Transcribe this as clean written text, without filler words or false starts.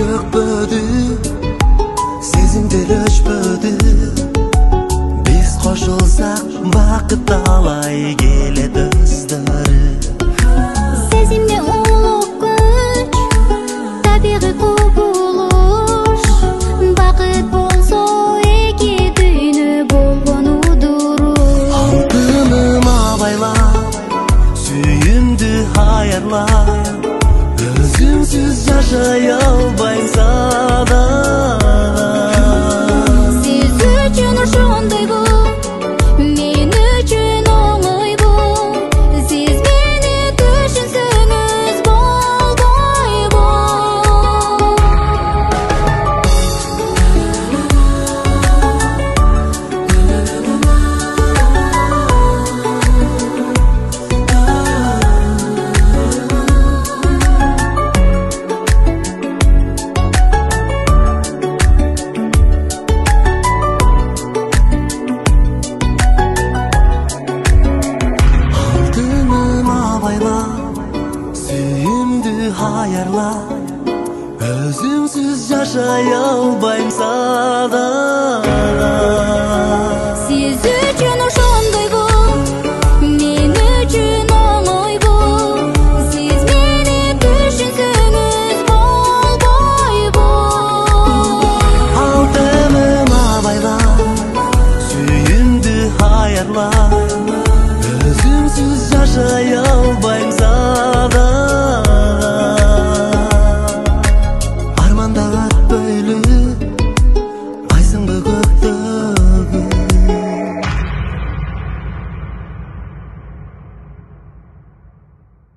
өкпөдү, сезимдер өчпөдү. Биз кошулсак бакыт алай келет өздөрү. Сезимде улук күч, табигый кубулуш. Бакыт болсо эки дүйнө болгону дуруш. Алтыным абайла, сүйүмдү аярла. Өзүңсүз жашай албайм сада. Сиз үчүн ошондойбу, мен үчүн оңойбу. Сиз мени түшүнсөңүз болбойбу. Сүйүмдү аярла, өзүңсүз жашай албайм сада. Сиз